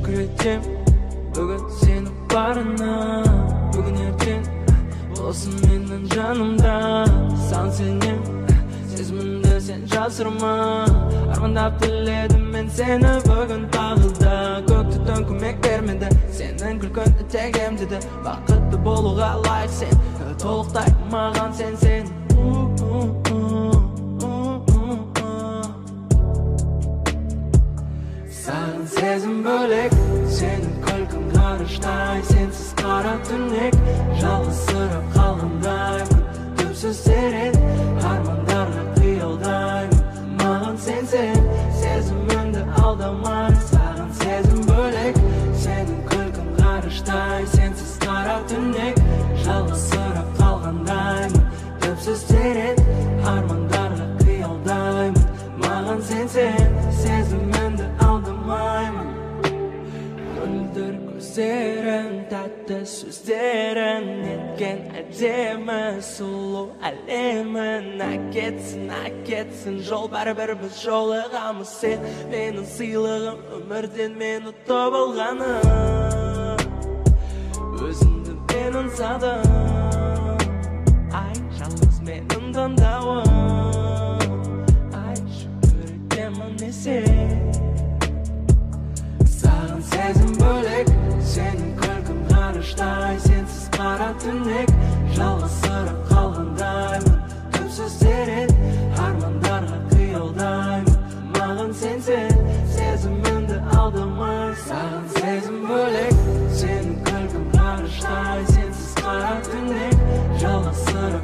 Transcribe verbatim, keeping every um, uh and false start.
шүкір етем бүгін сені барына. Бүгін ертең болсын менің жанымда. Сан сенем, сезімімді сен жасырма. Армандап тіледім мен сені бүгін тағы да. Көкті түн көмек бермеді, сенің күлкіңді тек емдеді. Бақытты болуға лайық сен, толықтай маған сен сен. Саған сезім бөлек, сенің күлкің ғарыштай. Сенсіз қара түнек, жалғызсырап қалғандаймын. Түпсіз терең армандарға қиялдаймын. Маған сен сен, сезімімді алдамай. Саған сезім бөлек, сенің күлкің ғарыштай. Сенсіз қара түнек, жалғызсырап қалғандаймын. Түпсіз терең армандарға қиялдаймын. Маған сен сен, сезімімді алдамаймын. Мөлдір көздерің, тәтті сөздерің, неткен әдемі сұлу әлемін. Әкетсін, әкетсін жол, бәрібір біз жолығамыз. Сен менің сыйлығым, өмірден мен ұтып алғаным. Өзіңді мен аңсадым, ай, жалғыз менің таңдауым. Ай, шүкір етемін десең. Саған сезім бөлек, сенің күлкің ғарыштай. Сенсіз қара түнек, жалғызсырап қалғандаймын. Түпсіз терең армандарға қиялдаймын. Маған сен сен, сезімімді алдамай. Саған сезім бөлек, сенің күлкің ғарыштай. Сенсіз қара түнек, жалғызсырап